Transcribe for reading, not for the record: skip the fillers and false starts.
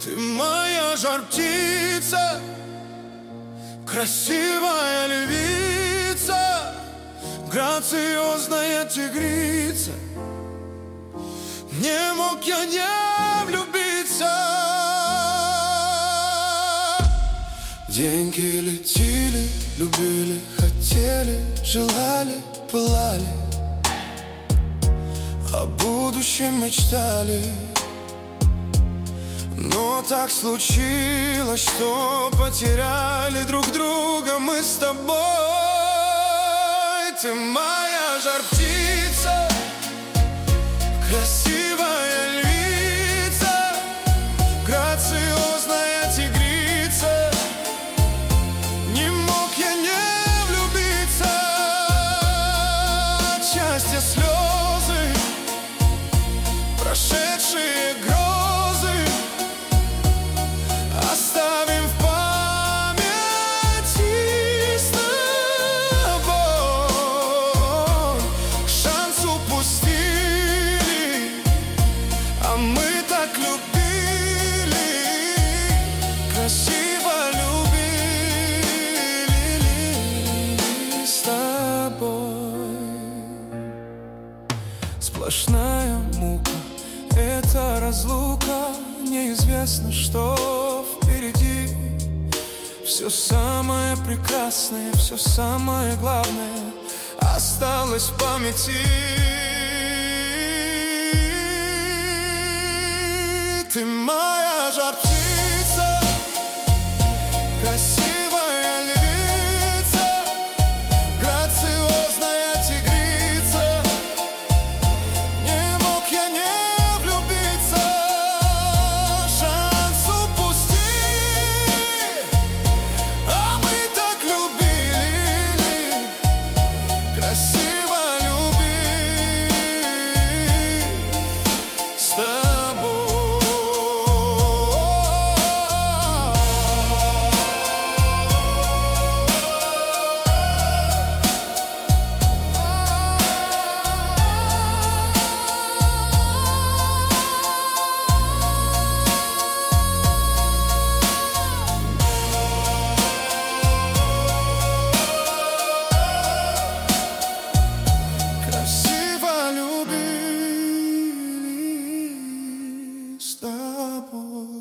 Ты моя жар-птица, красивая львица, грациозная тигрица. Не мог я не влюбиться. Деньги летели, любили, хотели, желали, пылали, о будущем мечтали. Но так случилось, что потеряли друг друга мы с тобой. Ты моя жар-птица, красивая львица, грациозная тигрица. Не мог я не влюбиться. Счастье, слезы, прошедшие грозы оставим в памяти с тобой. Шанс упустили, а мы так любили, красиво любили с тобой. Сплошная мука, это разлука, неизвестно, что впереди. Все самое прекрасное, все самое главное осталось в памяти. Ты моя жар-птица, красивая львица, грациозная тигрица. Не мог я не влюбиться. Шанс упустили, а мы так любили, красиво любили с тобой. Красиво любили с тобой.